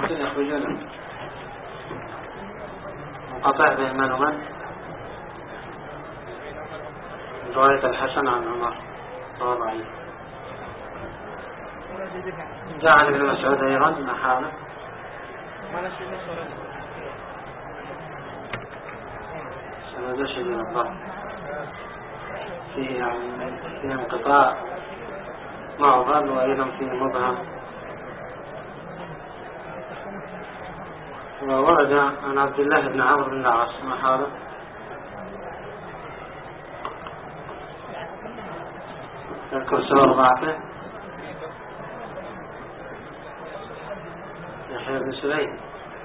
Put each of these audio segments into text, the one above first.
يخرجون منقطع بين من ومن؟ رواية الحسن عن عمر طبعا عليه. جاء عن ابن مسعود أيضا من حاله سند شديد الضعف فيه انقطاع معضل وأيضا فيه مبهم. وورد عن عبد الله بن عمرو بن العاص ما حاله يذكر سبب ضعفه. يحيى بن سليم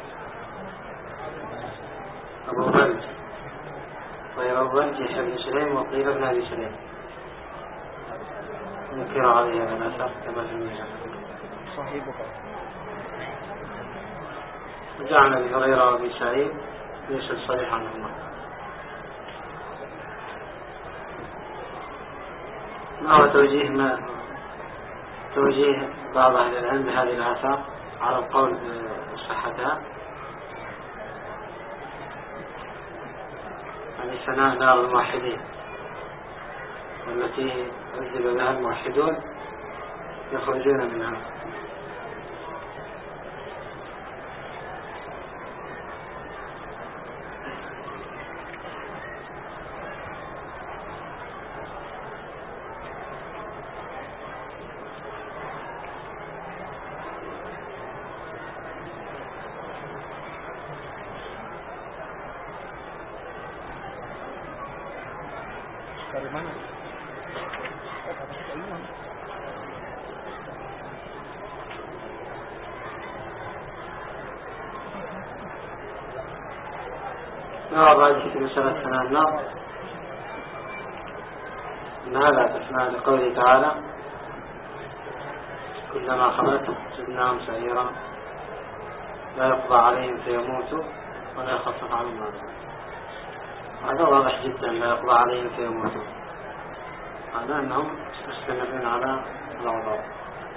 أبو بلد غير أبو بلد يحيى بن سليم وقيل ابن أبي سليم نكر عليه هذا الأثر كما في الميزان صحيح. وجاء عن أبي هريرة وأبي سعيد ليس الصريح عنهما. ما هو توجيه بعض أهل العلم بهذه الآثار على القول بصحتها؟ يعني ثناء نار الموحدين والتي عذب بها الموحدون يخرجون منها. ما أراد في مسألة ثناء النار إن هذا تسمع لقوله تعالى كلما خلت زدناهم سعيرا لا يقضى عليهم فيموتوا ولا يخفف عنهم العذاب. هذا واضح جدا لا يقضى عليهم فيموتوا، هذا أنهم مستمرين على العذاب.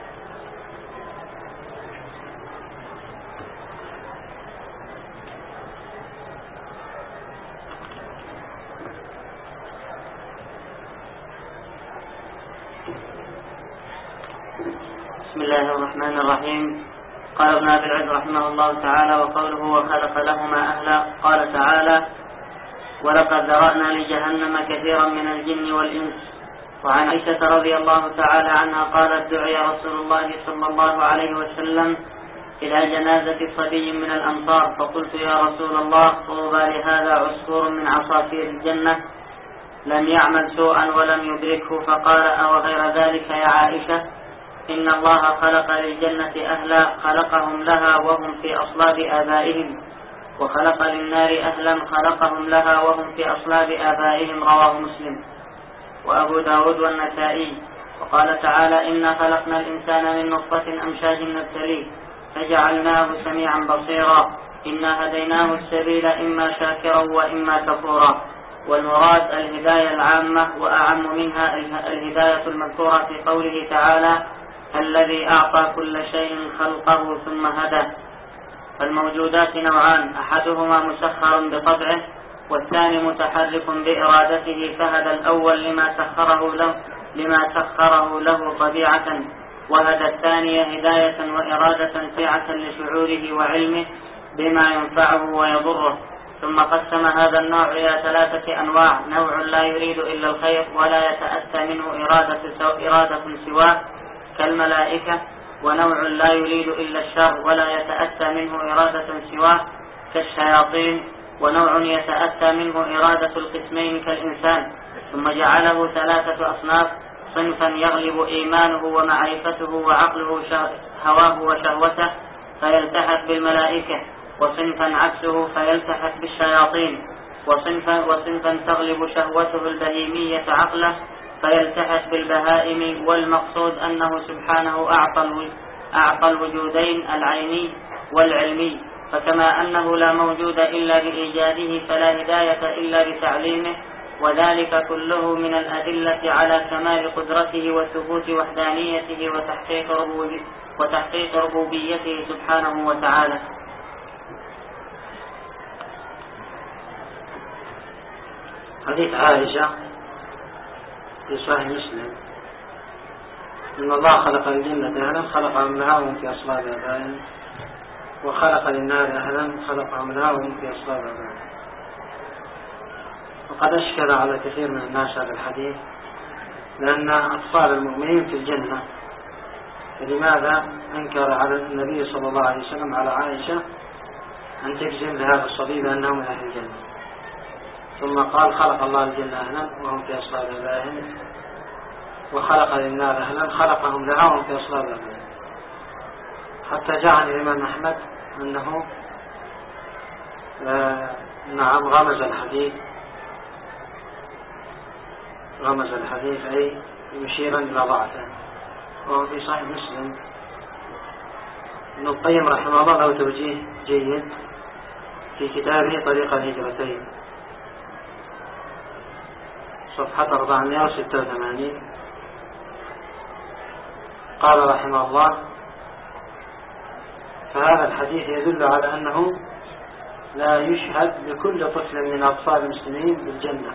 بسم الله الرحمن الرحيم. قال ابن أبي العز رحمه الله تعالى: وقوله وخلق لهما أهلا. قال تعالى: ولقد ذرأنا لجهنم كثيرا من الجن والإنس. وعن عائشة رضي الله تعالى عنها قالت: دعي رسول الله صلى الله عليه وسلم إلى جنازة صبي من الأنصار، فقلت: يا رسول الله، طوبى لهذا عصفور من عصافير الجنة لم يعمل سوءا ولم يدركه. فقال: أو غير ذلك يا عائشة؟ إن الله خلق للجنة أهلا خلقهم لها وهم في أصلاب آبائهم، وخلق للنار أهلا خلقهم لها وهم في أصلاب آبائهم. رواه مسلم وأبو داود والنسائي. وقال تعالى: إنا خلقنا الإنسان من نطفة أمشاج نبتليه فجعلناه سميعا بصيرا إنا هديناه السبيل إما شاكرا وإما كفورا. والمراد الهداية العامة، وأعم منها الهداية المذكورة في قوله تعالى: الذي أعطى كل شيء خلقه ثم هدى. فالموجودات نوعان: أحدهما مسخر بطبعه والثاني متحرك بإرادته، فهدى الأول لما سخره له طبيعة، وهدى الثاني هداية وإرادة سعة لشعوره وعلمه بما ينفعه ويضره. ثم قسم هذا النوع إلى 3 أنواع: نوع لا يريد إلا الخير ولا يتأتى منه إرادة سواه كالملائكة، ونوع لا يريد إلا الشر ولا يتأتى منه إرادة سواه كالشياطين، ونوع يتأتى منه إرادة القسمين كالإنسان. ثم جعله 3 أصناف: صنفا يغلب إيمانه ومعرفته وعقله هواه وشهوته فيلتحق بالملائكة، وصنفا عكسه فيلتحق بالشياطين، وصنفا تغلب شهوته البهيمية عقله فيلتحق بالبهائم. والمقصود أنه سبحانه أعطى الوجودين العيني والعلمي، فكما أنه لا موجود إلا بإيجاده فلا هداية إلا بتعليمه، وذلك كله من الأدلة على كمال قدرته وثبوت وحدانيته وتحقيق ربوبيته سبحانه وتعالى. حديث عائشة في صحيح مسلم إن الله خلق الجنة أهلا خلقهم لها وهم في أصلاب آبائهم، وخلق للنار أهلا خلقهم لها وهم في أصلاب آبائهم. وقد أشكل على كثير من الناس هذا الحديث، لأن أطفال المؤمنين في الجنة، فلماذا أنكر على النبي صلى الله عليه وسلم على عائشة أن تجزم لهذا الصبي بأنه من أهل الجنة، ثم قال خلق الله الجنة أهلا وهم في أصلاب آبائهم، وخلق للنار أهلا خلقهم لها وهم في أصلاب آبائهم. حتى جاء عن الإمام أحمد أنه نعم غمز الحديث أي مشيرا إلى ضعفه. وهو في صحيح مسلم. ابن القيم رحمه الله له توجيه جيد في كتابه طريق الهجرتين صفحة 486، قال رحمه الله: فهذا الحديث يدل على أنه لا يشهد لكل طفل من أطفال المسلمين بالجنة،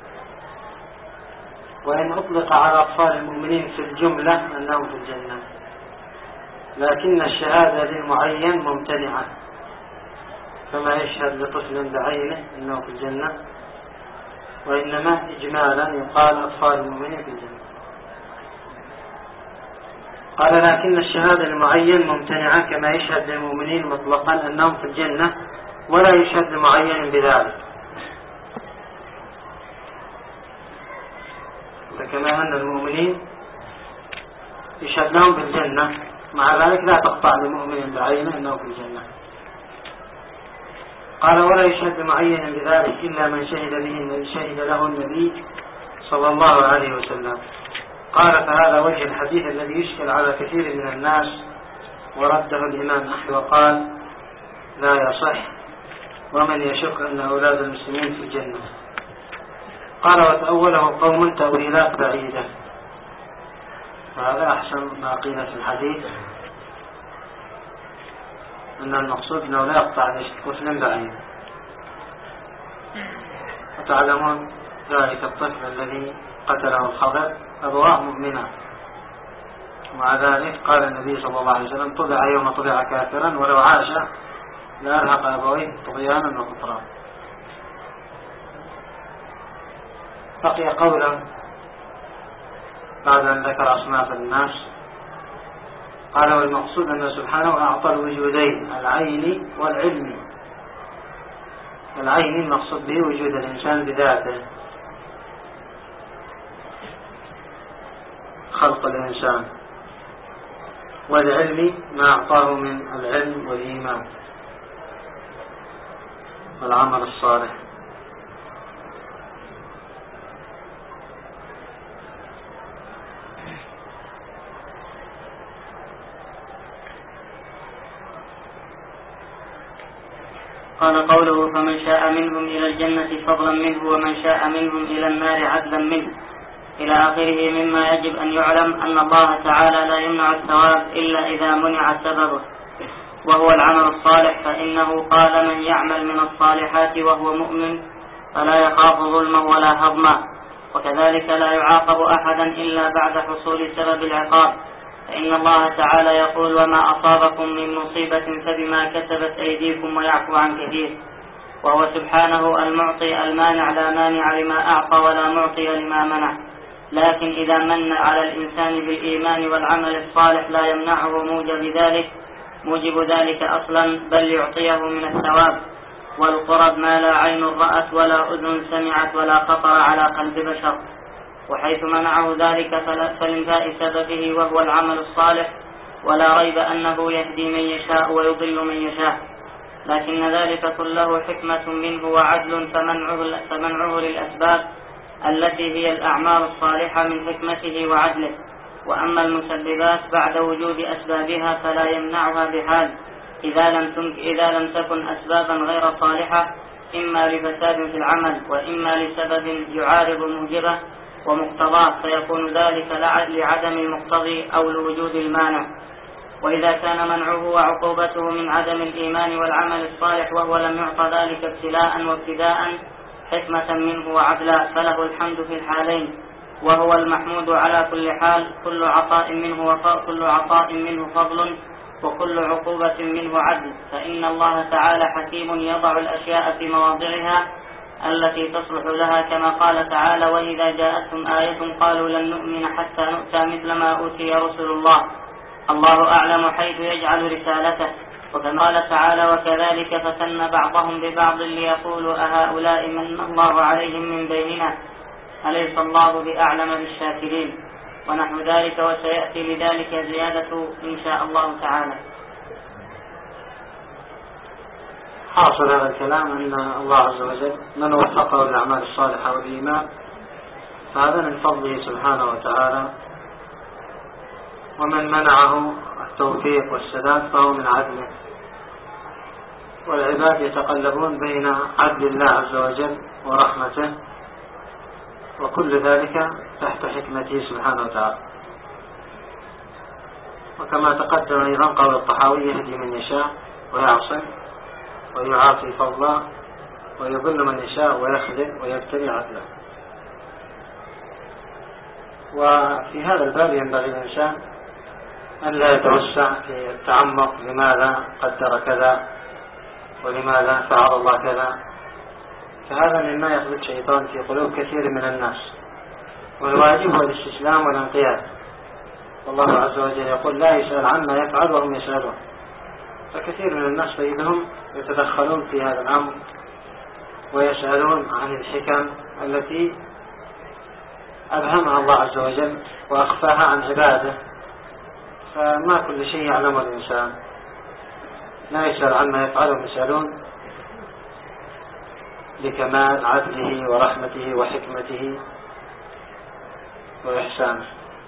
وإن أطلق على أطفال المؤمنين في الجملة أنهم في الجنة، لكن الشهادة للمعين ممتنعة، كما يشهد لطفل بعينه أنه في الجنة، وإنما إجمالا يقال أطفال المؤمنين في الجنة. قال: لكن الشهادة للمعين ممتنعة، كما يشهد للمؤمنين مطلقا أنهم في الجنة، ولا يشهد لمعين بذلك. فكما أن المؤمنين يشهد لهم بالجنة، مع ذلك لا تقطع لمؤمن بعينه أنه في الجنة. قال: ولا يشهد لمعين بذلك إلا من شهد له النبي صلى الله عليه وسلم. قال: فهذا وجه الحديث الذي يشكل على كثير من الناس، ورده الإمام أحمد وقال: لا يصح، ومن يشك أن أولاد المسلمين في الجنة. قال: وتأوله قوم تأويلات بعيدة. فهذا أحسن ما قيل في الحديث، أن المقصود أنه لا يقطع طفل بعيد. وتعلمون ذلك الطفل الذي قتله الخضر أبواه مؤمنات، ومع ذلك قال النبي صلى الله عليه وسلم: طلع يوم طلع كافرا ولو عاش لأرهق أبويه طغيانا وكفرا. بقي قولا بعد أن ذكر أصناف الناس. قال: والمقصود أن سبحانه أعطى الوجودين، العين والعلم. العين المقصود به وجود الإنسان بذاته، خلق الإنسان، والعلم ما أعطاه من العلم والإيمان والعمل الصالح. قال قوله: فمن شاء منهم إلى الجنة فضلا منه، ومن شاء منهم إلى النار عدلا منه، إلى آخره. مما يجب أن يعلم أن الله تعالى لا يمنع الثواب إلا إذا منع سببه، وهو العمل الصالح، فإنه قال: من يعمل من الصالحات وهو مؤمن فلا يخاف ظلما ولا هضما. وكذلك لا يعاقب أحدا إلا بعد حصول سبب العقاب، فإن الله تعالى يقول: وما أصابكم من مصيبة فبما كسبت أيديكم ويعفو عن كثير. وهو سبحانه المعطي المانع، لا مانع لما أعطى ولا معطي لما منع. لكن إذا من على الإنسان بالإيمان والعمل الصالح لا يمنعه موجب ذلك أصلا، بل يعطيه من الثواب والقرب ما لا عين رأت ولا أذن سمعت ولا خطر على قلب بشر. وحيث منعه ذلك فلانتهاء سببه وهو العمل الصالح، ولا ريب أنه يهدي من يشاء ويضل من يشاء، لكن ذلك كله حكمة منه وعدل، فمنعه للأسباب التي هي الأعمال الصالحة من حكمته وعدله. وأما المسببات بعد وجود أسبابها فلا يمنعها بحال، إذا لم تكن أسبابا غير صالحة، إما لفساد في العمل وإما لسبب يعارض موجبه ومقتضاه، فيكون ذلك لعدم المقتضي أو لوجود المانع. وإذا كان منعه وعقوبته من عدم الإيمان والعمل الصالح وهو لم يعط ذلك ابتلاء وابتداء حكمة منه وعدلا فله الحمد في الحالين، وهو المحمود على كل حال. كل عطاء منه فضل وكل عقوبة منه عدل، فإن الله تعالى حكيم يضع الأشياء في مواضعها التي تصلح لها، كما قال تعالى: وإذا جاءتهم آية قالوا لن نؤمن حتى نؤتى مثل ما أوتي رسل الله، الله أعلم حيث يجعل رسالته. وكما قال تعالى: وكذلك فتن بعضهم ببعض ليقولوا أهؤلاء من الله عليهم من بيننا أليس الله بأعلم بالشاكرين، ونحو ذلك، وسيأتي لذلك زيادة إن شاء الله تعالى. حاصل هذا الكلام أن الله عز وجل من وفقه للأعمال الصالحة والإيمان فهذا من فضله سبحانه وتعالى، ومن منعه التوفيق والسداد فهو من عدله. والعباد يتقلبون بين عدل الله عز وجل ورحمته، وكل ذلك تحت حكمته سبحانه وتعالى. وكما تقدم أيضا قول الطحاوي: يهدي من يشاء ويعصم ويعافي فضلا ويضل من يشاء ويخذل ويبتلي عدلا. وفي هذا الباب ينبغي الإنسان أن لا يتوسع في التعمق لماذا قدر كذا ولماذا فعل الله كذا، فهذا مما يخلق الشيطان في قلوب كثير من الناس. والواجب هو الاستسلام والانقياد، والله عز وجل يقول: لا يسأل عما يفعل وهم يسألون. فكثير من الناس فإنهم يتدخلون في هذا الأمر ويسألون عن الحكم التي أبهمها الله عز وجل وأخفاها عن عباده، فما كل شيء يعلمه الإنسان. لا يسأل عما يفعل وهم يسألون لكمال عدله ورحمته وحكمته وإحسانه.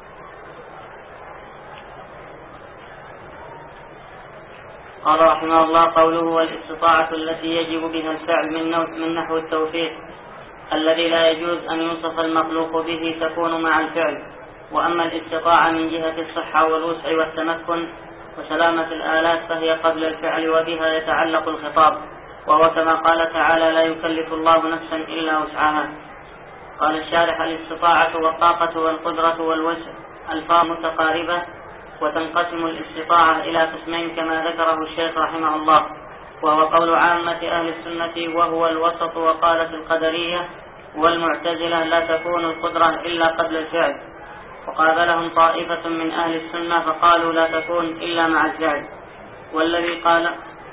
قال رحمه الله: قوله: والاستطاعة التي يجب بها الفعل من نحو التوفيق الذي لا يجوز أن يوصف المخلوق به تكون مع الفعل. وأما الاستطاعة من جهة الصحة والوسع والتمكن وسلامة الآلات فهي قبل الفعل وبها يتعلق الخطاب، وهو كما قال تعالى: لا يكلف الله نفسا إلا وسعها. قال الشارح: الاستطاعة والطاقة والقدرة والوسع ألفاظ متقاربة، وتنقسم الاستطاعة إلى قسمين كما ذكره الشيخ رحمه الله، وهو قول عامة أهل السنة وهو الوسط. وقالت القدرية والمعتزلة: لا تكون القدرة إلا قبل الفعل. وقابلهم طائفة من أهل السنة فقالوا: لا تكون إلا مع الفعل. والذي قال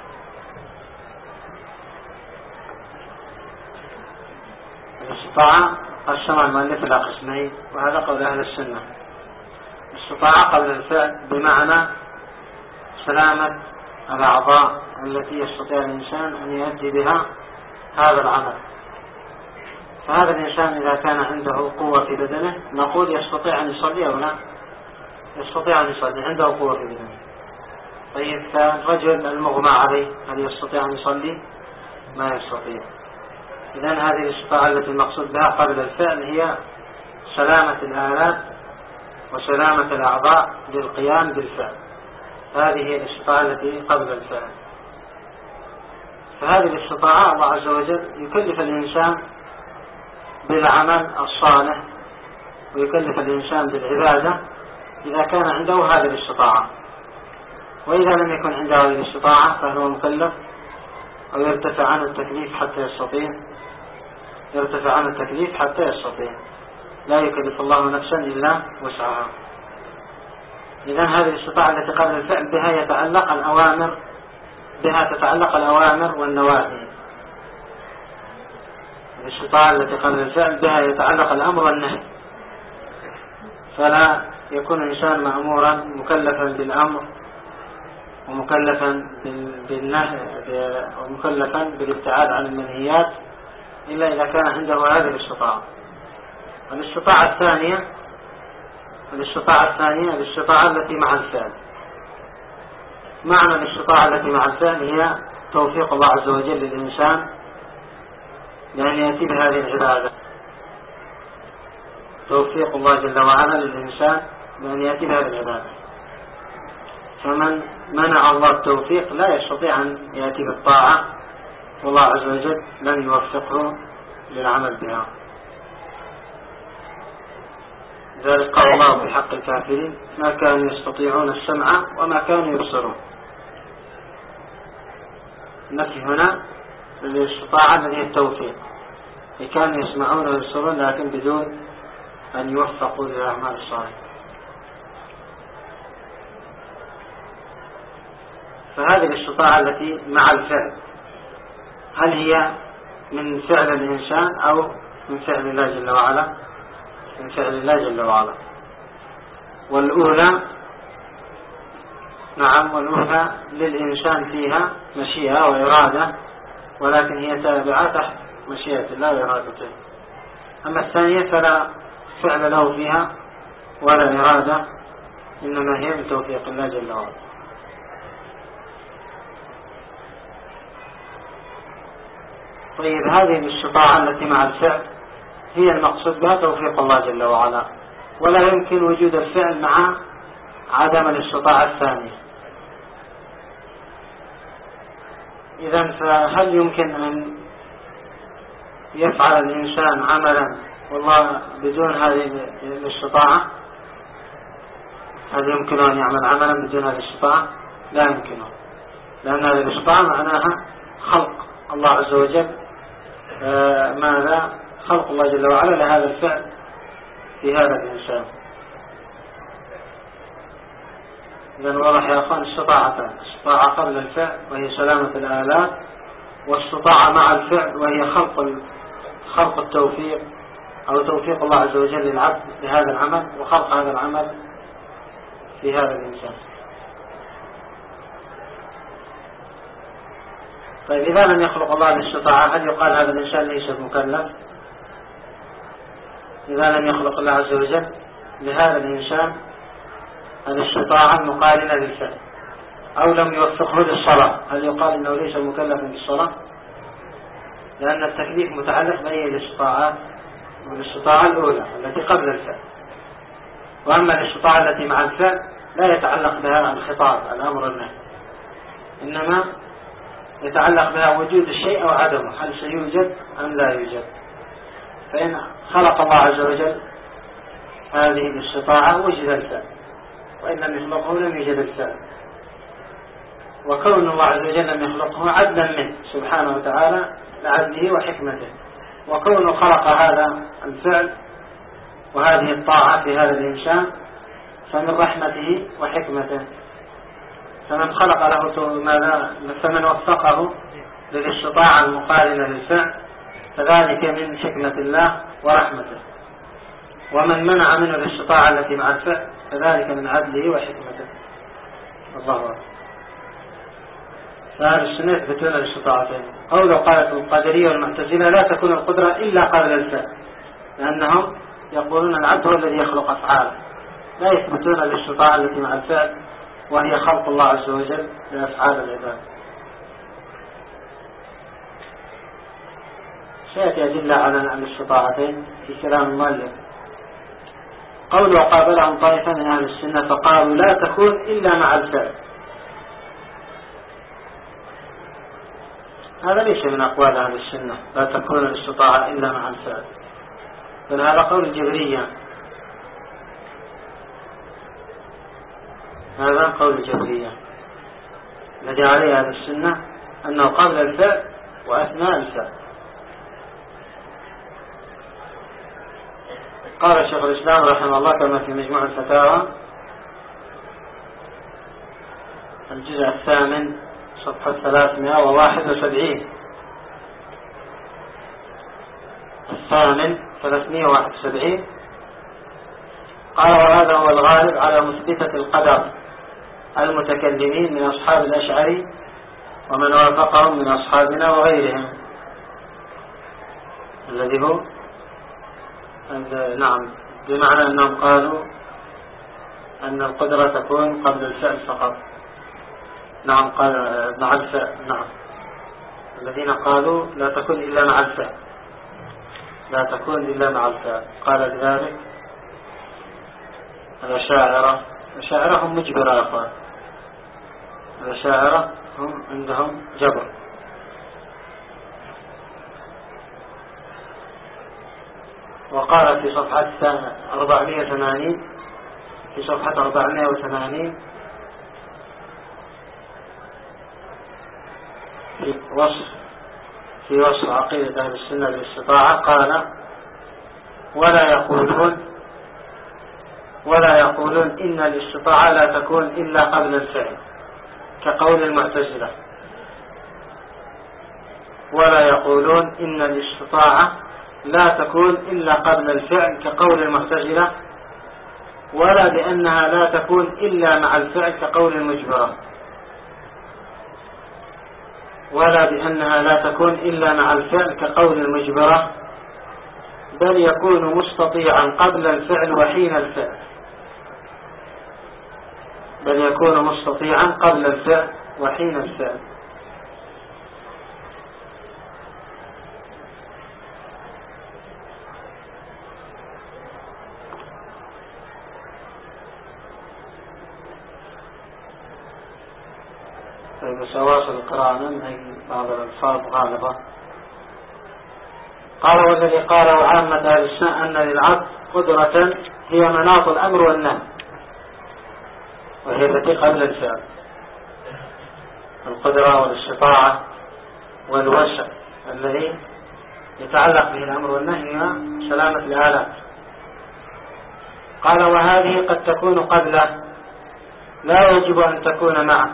الاستطاعة قسم المؤلف إلى قسمين، وهذا قول أهل السنة. الاستطاعة قبل الفعل بمعنى سلامة الأعضاء التي يستطيع الإنسان أن يؤدي بها هذا العمل. فهذا الإنسان إذا كان عنده قوة في بدنه نقول يستطيع أن يصلي أو لا؟ يستطيع أن يصلي، عنده قوة في بدنه. طيب فالرجل المغمى عليه هل يستطيع أن يصلي؟ ما يستطيع. إذن هذه الاستطاعة التي المقصود بها قبل الفعل هي سلامة الآلات وسلامة الأعضاء للقيام بالفعل. هذه هي الاستطاعة التي قبل الفعل. فهذه الاستطاعة الله عز وجل يكلف الإنسان بالعمل الصالح ويكلف الإنسان بالعبادة إذا كان عنده هذه الاستطاعة. وإذا لم يكن عنده هذه الاستطاعة فهو مكلف أو يرتفع عنه التكليف حتى يستطيع، يرتفع عنه التكليف حتى يستطيع. لا يكلف الله نفسا إلا وسعها. إذن هذه الاستطاعة التي قبل الفعل بها تتعلق الأوامر والنواهي. الاستطاعة التي قبل الفعل بها يتعلق الأمر والنهي، فلا يكون الإنسان مأمورا مكلفا بالأمر ومكلفا بالنهي ومكلفا بالابتعاد عن المنهيات إلا إذا كان عنده هذه الاستطاعة. الاستطاعة الثانية الاستطاعة التي مع الفعل. معنى الاستطاعة التي مع الفعل هي توفيق الله عز وجل للإنسان لأن يأتي بهذه العبادة. توفيق الله جل وعلا للإنسان لأن يأتي بهذه العبادة. فمن منع الله التوفيق لا يستطيع أن يأتي بالطاعة، والله عز وجل لن يوفقه للعمل بها. ذلك قال الله في حق الكافرين ما كانوا يستطيعون السمع وما كانوا يبصرون. النفي هنا للاستطاعة الذي هي التوفيق، كانوا يسمعون ويبصرون لكن بدون أن يوفقوا للأعمال الصالحة. فهذه الاستطاعة التي مع الفعل هل هي من فعل الإنسان أو من فعل الله جل وعلا؟ من فعل الله جل وعلا. والأولى نعم، والأولى للإنسان فيها مشيئة وإرادة، ولكن هي تابعة تحت مشيئة الله وإرادته. أما الثانية فلا فعل له فيها ولا إرادة، إنما هي من توفيق الله جل وعلا. طيب هذه الاستطاعة التي مع الفعل هي المقصود بها توفيق الله جل وعلا، ولا يمكن وجود الفعل مع عدم الاستطاعة الثانية. إذن فهل يمكن أن يفعل الإنسان عملا والله بدون هذه الاستطاعة؟ هل يمكن أن يعمل عملا بدون هذه الاستطاعة؟ لا يمكنه، لأن هذه الاستطاعة معناها خلق الله عز وجل ماذا؟ خلق الله جل وعلا لهذا الفعل في هذا الإنسان. إذن واضح يا أخوان استطاعتان: استطاعة قبل الفعل وهي سلامة الآلات، واستطاعة مع الفعل وهي خلق التوفيق أو توفيق الله عز وجل للعبد لهذا العمل وخلق هذا العمل في هذا الإنسان. طيب إذا لم يخلق الله الاستطاعة هل يقال هذا الإنسان ليس مكلف؟ إذا لم يخلق الله عز وجل لهذا الإنسان الاستطاعة المقارنة للفعل أو لم يوفقه للصلاة هل يقال إنه ليس مكلفا بالصلاة؟ لأن التكليف متعلق بأي الاستطاعات، والاستطاعة الأولى التي قبل الفعل. وأما الاستطاعة التي مع الفعل لا يتعلق بها الخطاب الأمر النهي، إنما يتعلق بها وجود الشيء أو عدمه، هل سيوجد أم لا يوجد. فإن خلق الله عز وجل هذه الاستطاعة وجد الفعل، وإن لم يخلقه لم يوجد الفعل. وكون الله عز وجل لم يخلقه عدلا منه سبحانه وتعالى لعدله وحكمته، وكونه خلق هذا الفعل وهذه الطاعة في هذا الإنسان فمن رحمته وحكمته. فمن خلق له ماذا؟ فمن وفقه للاستطاعة المقارنة للفعل فذلك من حكمة الله ورحمته، ومن منع منه الاستطاعة التي مع الفعل فذلك من عدله وحكمته. الله أكبر. فهذا السنة يثبتون الاستطاعتين. أو لو قالت القدرية والمعتزلة لا تكون القدرة إلا قبل الفعل، لأنهم يقولون العبد هو الذي يخلق أفعاله، لا يثبتون الاستطاعة التي مع الفعل وهي خلق الله عز وجل لأفعال العباد. سيأتي أدلة على الاستطاعتين في كلام المؤلف. قول وقابلهم طائفة من أهل السنة فقالوا لا تكون إلا مع الفعل. هذا ليس من أقوال أهل السنة لا تكون الاستطاعة إلا مع الفعل، بل هذا قول الجبرية. هذا قول الجبرية الذي عليه أهل السنة أنه قبل الفعل وأثناء الفعل. قال شيخ الإسلام رحمه الله كما في مجموع الفتاوى الجزء 8 صفحة 371 371 قال وهذا هو الغالب على مثبتة القدر المتكلمين من أصحاب الأشعري ومن وافقهم من أصحابنا وغيرهم، الذي هو نعم بمعنى أنهم قالوا أن القدرة تكون قبل الفعل فقط. نعم قال مع الفعل. نعم الذين قالوا لا تكون إلا مع الفعل، لا تكون إلا مع الفعل. قال لذلك الأشاعرة هم مجبرة يا أخوان، الأشاعرة هم عندهم جبر. وقال في صفحة 480 في صفحة 480 في وصف عقيدة أهل السنة بالاستطاعة قال: ولا يقولون إن الاستطاعة لا تكون إلا قبل الفعل كقول المعتزلة. ولا يقولون إن الاستطاعة لا تكون إلا قبل الفعل كقول المعتزلة، ولا بأنها لا تكون إلا مع الفعل كقول المجبرة، ولا بأنها لا تكون إلا مع الفعل كقول المجبرة، بل يكون مستطيعا قبل الفعل وحين الفعل، بل يكون مستطيعا قبل الفعل وحين الفعل. طيب سواصل القراءة من بعض الألفاظ غالبة. قال: والذي قاله عامة أهل السنة أن للعبد قدرة هي مناط الأمر والنهي، وهي التي قبل الفعل. القدرة والاستطاعة والوسع الذي يتعلق به الأمر والنهي وسلامة الآلات. قال: وهذه قد تكون قبله، لا يجب أن تكون معه،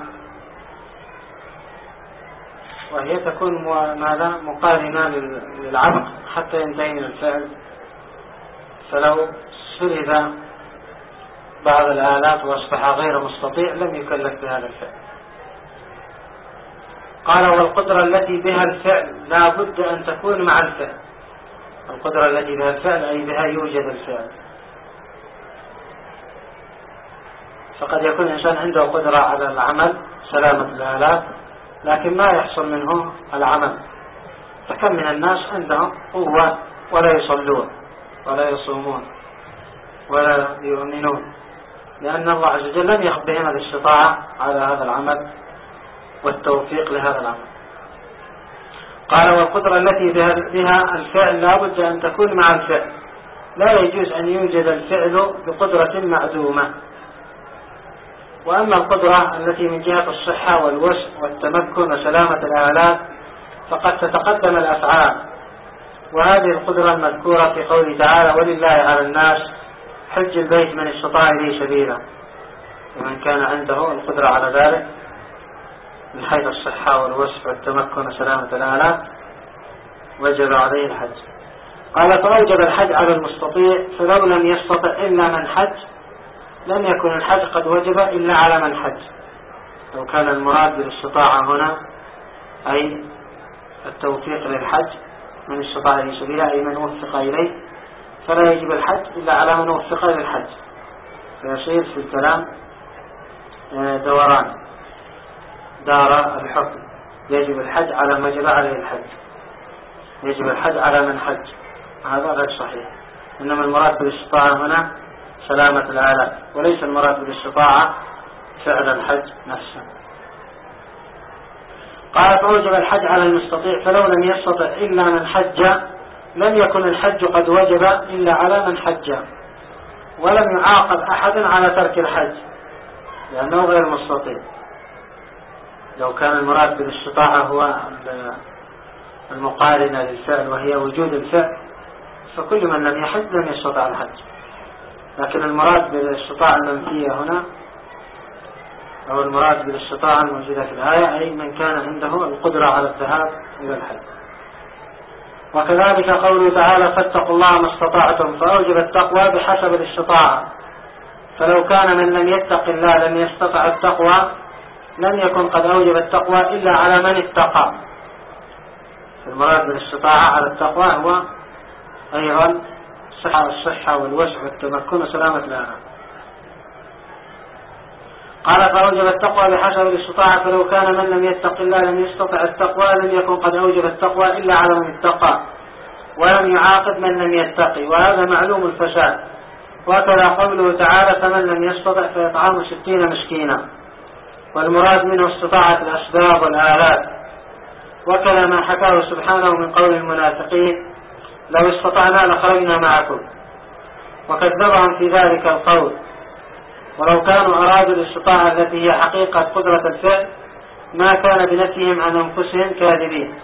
وهي تكون مقارنة للعبد حتى ينتهي من الفعل. فلو سلب بعض الآلات واصبح غير مستطيع لم يكلف بهذا الفعل. قال: والقدرة التي بها الفعل لا بد أن تكون مع الفعل. القدرة التي بها الفعل أي بها يوجد الفعل. فقد يكون الإنسان عنده قدرة على العمل سلامة الآلات، لكن ما يحصل منه العمل. فكم من الناس عندهم قوة ولا يصلون ولا يصومون ولا يؤمنون، لأن الله عز وجل لم يخ بهم الاستطاعة على هذا العمل والتوفيق لهذا العمل. قال: والقدرة التي بها الفعل لا بد أن تكون مع الفعل، لا يجوز أن يوجد الفعل بقدرة معدومة. وأما القدرة التي من جهة الصحة والوسع والتمكن وسلامة الآلات فقد تتقدم الأفعال، وهذه القدرة المذكورة في قوله تعالى: ولله على الناس حج البيت من استطاع إليه سبيلا. ومن كان عنده القدرة على ذلك من حيث الصحة والوسع والتمكن وسلامة الآلات وجب عليه الحج. قال: فأوجب الحج على المستطيع، فلو لم يستطع إلا من حج لم يكن الحج قد وجب إلا على من حج. لو كان المراد بالاستطاعة هنا أي التوفيق للحج من استطاع إليه سبيلا، أي من وفق إليه، فلا يجب الحج إلا على من وفق إلى الحج. فيصير في الكلام دوران، دار الحكم. يجب الحج على ما جب عليه الحج، يجب الحج على من حج، هذا غير صحيح. إنما المراد بالاستطاعة هنا سلامة الآلات، وليس المراد بالاستطاعة فعل الحج نفسه. قال: فوجب الحج على المستطيع، فلو لم يستطع إلا من حج لم يكن الحج قد وجب إلا على من حج، ولم يعاقب أحد على ترك الحج لأنه غير مستطيع. لو كان المراد بالاستطاعة هو المقارنة للفعل وهي وجود الفعل، فكل من لم يحج لم يستطع الحج. لكن المراد بالاستطاعة المنفية هنا، أو المراد بالاستطاعة الموجودة في الآية، أي من كان عنده القدرة على الذهاب إلى الحج. وكذلك قوله تعالى: فاتقوا الله ما استطعتم، فأوجب التقوى بحسب الاستطاعة. فلو كان من لم يتق الله لم يستطع التقوى لم يكن قد أوجب التقوى إلا على من اتقى. المراد بالاستطاعة على التقوى هو أيضا الصحة والوسع والتمكن وسلامة الآلات. قال: فأوجب التقوى بحسب الاستطاعة، فلو كان من لم يتق الله لم يستطع التقوى لم يكن قد أوجب التقوى إلا على من اتقى، ولم يعاقب من لم يتقي، وهذا معلوم الفساد. وكذا قوله تعالى: فمن لم يستطع فيطعم 60 مسكينا. والمراد منه استطاعة الأسباب والآلات، وكذا ما حكاه سبحانه من قول المنافقين لو استطعنا لخرجنا معكم، وكذبهم في ذلك القول. ولو كانوا أرادوا الاستطاعة التي هي حقيقة قدرة الفعل ما كان بنفيهم عن أنفسهم كاذبين،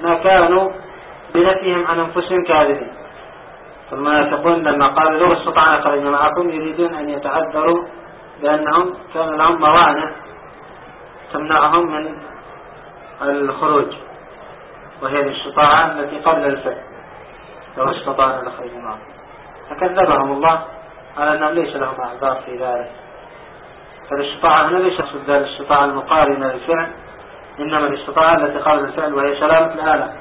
فالمنافقون لما قالوا لو استطعنا خرجنا معكم يريدون أن يتعذروا لأنهم كان لهم موانع تمنعهم من الخروج، وهي الاستطاعة التي قبل الفعل، لو استطعنا لخرجنا معكم. فكذبهم الله على أنهم ليس لهم أعذار في ذلك. فالاستطاعة هنا ليس ضد الاستطاعة المقارنة للفعل، إنما الاستطاعة التي قبل الفعل وهي سلامة الآلة.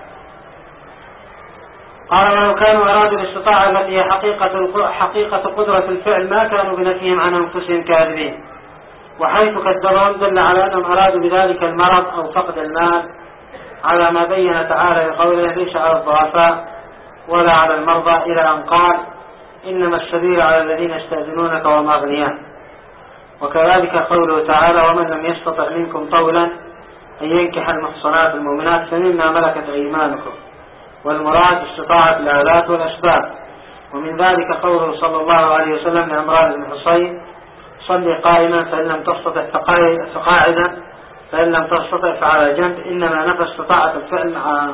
قال ولو كانوا أرادوا الاستطاعة التي هي حقيقة قدرة الفعل ما كانوا بنفيهم عن أنفسهم كاذبين، وحيث كذبهم دل على أنهم أرادوا بذلك المرض أو فقد المال، على ما بين تعالى بقوله ليس على الضعفاء ولا على المرضى، إلى أن قال إنما السبيل على الذين يستأذنونك وهم أغنياء. وكذلك قوله تعالى ومن لم يستطع منكم طولا أن ينكح المحصنات المؤمنات فمما ملكت أيمانكم، والمراد استطاعة الآلات والأسباب. ومن ذلك قوله صلى الله عليه وسلم لعمران بن حصين صلي قائما فإن لم تستطع فقاعدا فإن لم تستطع فعلى جنب، إنما نفى استطاعة الفعل مع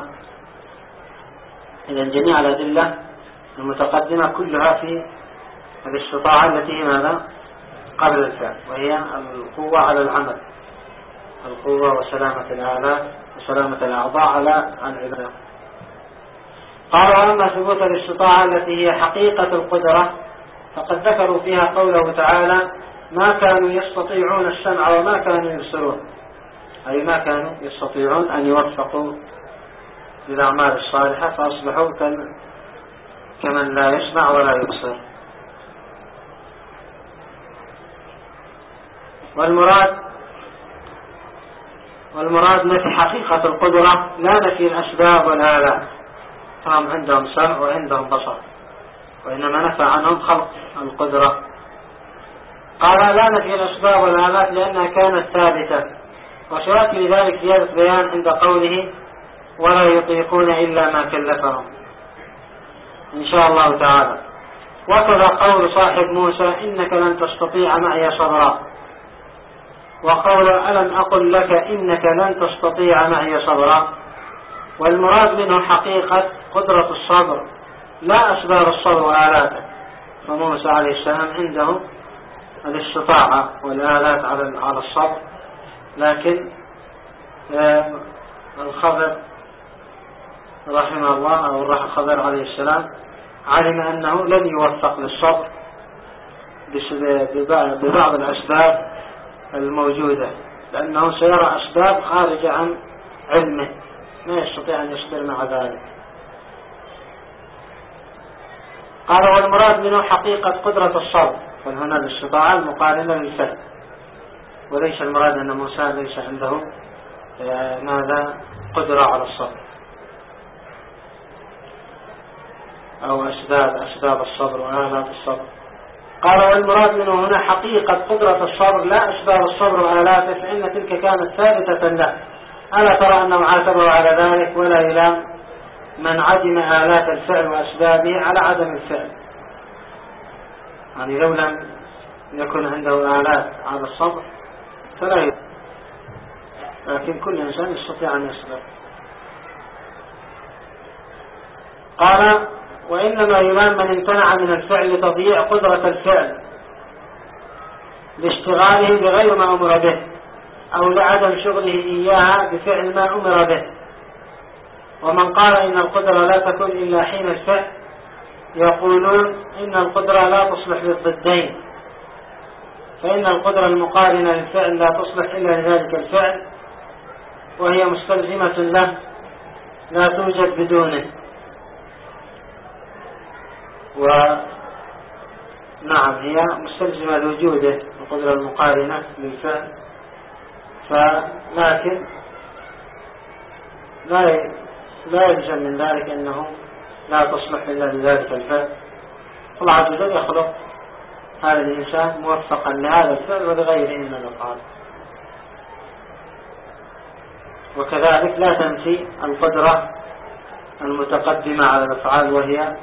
جميع الأدلة المتقدمة كلها في الاستطاعة التي هي ماذا قبل الفعل، وهي القوة على العمل، القوة وسلامة الآلات وسلامة الأعضاء على العبادة. قال وأما ثبوت الاستطاعة التي هي حقيقة القدرة فقد ذكروا فيها قوله تعالى ما كانوا يستطيعون السمع وما كانوا يبصرون، أي ما كانوا يستطيعون أن يوفقوا للأعمال الصالحة فأصبحوا كمن لا يسمع ولا يبصر. والمراد نفي حقيقة القدرة لا نفي الأسباب والآلات، فهم عندهم سمع وعندهم بصر، وإنما نفى عنهم خلق القدرة. قال لا نفي الأسباب والآلات لأنها كانت ثابتة، وسيأتي لذلك زيادة بيان عند قوله ولا يطيقون إلا ما كلفهم إن شاء الله تعالى. وكذا قول صاحب موسى إنك لن تستطيع معي صبرا، وقول ألم أقل لك إنك لن تستطيع معي صبرا. والمراد منه حقيقة قدرة الصبر لا أسباب الصبر وآلاته، فموسى عليه السلام عنده الاستطاعة والآلات على الصبر، لكن الخضر رحمه الله أو الخضر عليه السلام علم أنه لن يوفق للصبر ببعض الأسباب الموجودة، لأنه سيرى أسباب خارجة عن علمه ما يستطيع أن يصبر مع ذلك. قال والمراد منه حقيقة قدرة الصبر، فهنا الاستطاعة المقارنة للفهم، وليس المراد أن موسى ليس عنده ماذا قدرة على الصبر أو أسباب الصبر وآلات الصبر. قال والمراد منه هنا حقيقة قدرة الصبر لا أسباب الصبر وآلاته، فإن تلك كانت ثابتة له. ألا ترى أنه عاتبه على ذلك ولا يلام من عدم آلات الفعل وأسبابه على عدم الفعل، يعني لو لم يكن عنده آلات على الصبر فلا يلام، لكن كل إنسان يستطيع أن يصبر. قال وإنما يلام من امتنع من الفعل لتضييع قدرة الفعل لاشتغاله بغير ما أمر به، أو لعدم شغله إياها بفعل ما أمر به. ومن قال إن القدرة لا تكون إلا حين الفعل يقولون إن القدرة لا تصلح للضدين، فإن القدرة المقارنة للفعل لا تصلح إلا لذلك الفعل، وهي مستلزمة له لا توجد بدونه. ونعم هي مستلزمة لوجوده القدرة المقارنة للفعل، لكن لا يلزم من ذلك أنه لا تصلح إلا لذلك الفعل. الله عز وجل يخلق هذا الإنسان موفقا لهذا الفعل ولغيره من الأفعال. وكذلك لا تنفي القدرة المتقدمة على الأفعال وهي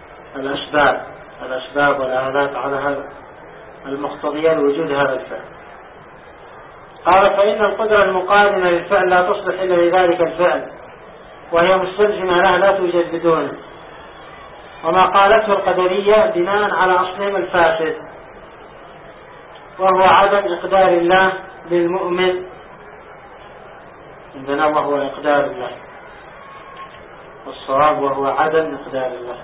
الأسباب والآلات على هذا المقتضية لوجود هذا الفعل. قال فإن القدرة المقارنة للفعل لا تصلح إلا لذلك الفعل، وهي مستلزمة له لا توجد بدونه، وما قالته القدرية بناء على أصلهم الفاسد، وهو عدم إقدار الله للمؤمن عندنا، وهو إقدار الله، والصواب وهو عدم إقدار الله.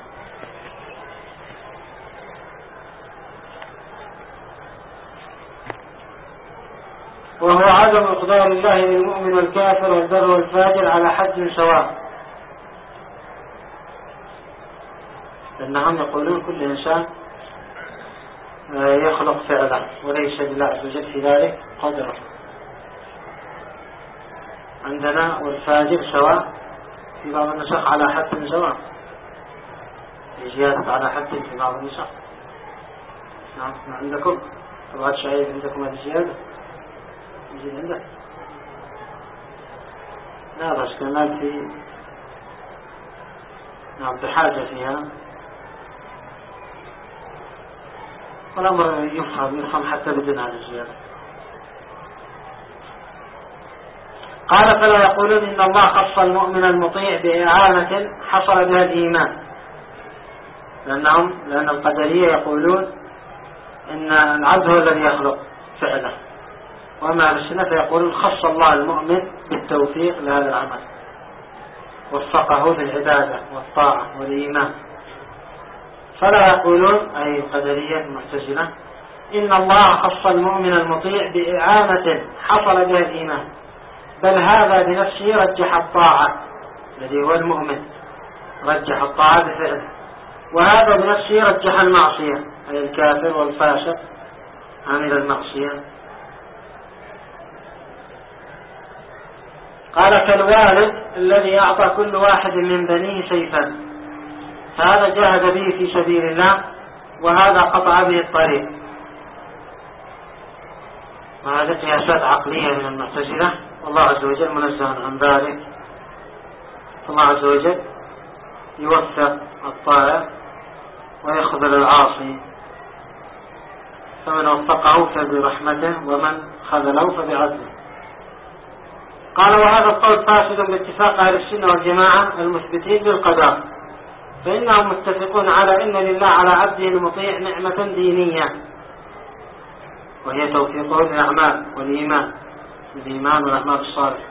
وهو عدم إقدار الله للمؤمن والكافر والبر والفاجر على حد سواء، لأنهم يقولون كل إنسان يخلق فعله وليس لله عز وجل في ذلك قدره. عندنا والفاجر سواء في بعض النسخ على حد سواء، زيادة على حد في بعض النسخ. نعم عندكم طبعا شايف عندكم هذه الزيادة يجي عندك؟ لا بس كمان في نعم بحاجة فيها، والأمر يفهم حتى بدون هذه الزيادة. قال فلا يقولون إن الله خص المؤمن المطيع بإعانة حصل بها الإيمان، لأن القدرية يقولون إن العبد هو الذي يخلق فعله، وأما أهل السنة فيقولون خص الله المؤمن بالتوفيق لهذا العمل، وفقه في العبادة والطاعة والإيمان. فلا يقولون أي القدرية المعتزلة إن الله خص المؤمن المطيع بإعانة حصل بها الإيمان، بل هذا بنفسه رجح الطاعة، الذي هو المؤمن رجح الطاعة بفعله، وهذا بنفسه رجح المعصية، أي الكافر والفاسق عمل المعصية. قال كالوالد الذي أعطى كل واحد من بنيه سيفا، فهذا جاهد به في سبيل الله، وهذا قطع به الطريق. وهذا قياسات عقلية من المعتزلة، والله عز وجل منزه عن ذلك. الله عز وجل يوفق الطائع ويخذل العاصي، فمن وفقه فبرحمته ومن خذله فبعدله. قال وهذا القول فاسد باتفاق أهل السنة والجماعة المثبتين للقضاء، فإنهم متفقون على أن لله على عبده المطيع نعمة دينية، وهي توفيقه للأعمال والإيمان والأعمال الصالحة،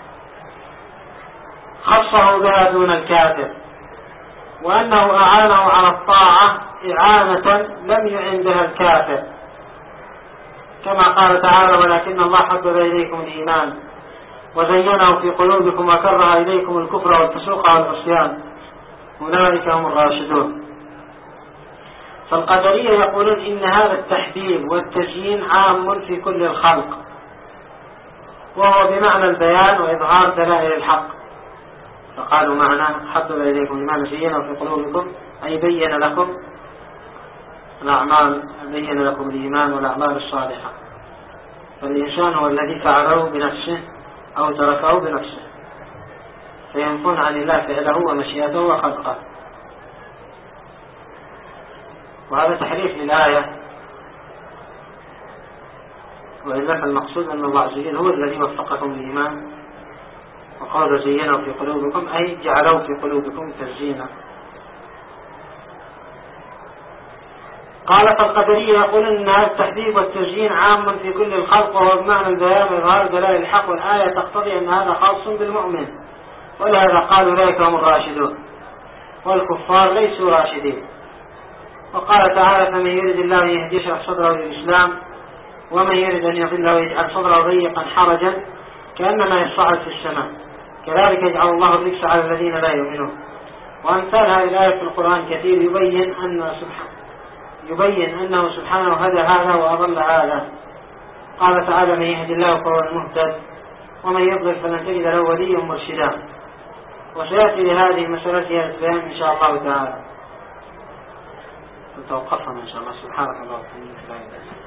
خصه بها دون الكافر، وأنه أعانه على الطاعة إعانة لم يعن بها الكافر، كما قال تعالى ولكن الله حبب إليكم الإيمان وزينه في قلوبكم وكره إليكم الكفر والفسوق والعصيان أولئك هم الراشدون. فالقدرية يقولون إن هذا التحبيب والتزيين عام في كل الخلق، وهو بمعنى البيان وإظهار دلائل الحق، فقالوا معنى حبب إليكم الإيمان وزينه في قلوبكم أي بين لكم الأعمال، بين لكم الإيمان والأعمال الصالحة. فالإنسان هو الذي فعله بنفسه أو تركه بنفسه، فينفون عن الله فعله ومشيئته وخلقه. وهذا تحريف للآية، وإلا فالمقصود أن الله عز وجل هو الذي وفقكم للإيمان، وقال زينه في قلوبكم أي جعله في قلوبكم تزيينا. قال فالقدرية يقولون أن هذا التحبيب والتزيين عام في كل الخلق، وهو بمعنى البيان وإظهار دلائل الحق، والآية تقتضي أن هذا خاص بالمؤمن، ولهذا قالوا أولئك هم الراشدون، والكفار ليسوا راشدين. وقال تعالى فمن يرد الله يهدي يشرح صدره للإسلام، ومن يرد أن يضله يجعل صدره ضيقا حرجا كأنما يصعد في السماء، كذلك يجعل الله الرجس على الذين لا يؤمنون. وأمثال هذه الآية في القرآن كثير يبين أنه سبحانه هدى هذا وأضل هذا. قال تعالى من يهدي الله فهو المهتد، ومن يضلل فلن تجد له وليا مرشدا. وسيأتي لهذه المسألة هذا البيان إن شاء الله تعالى. نتوقفنا إن شاء الله. سبحانك اللهم وبحمدك.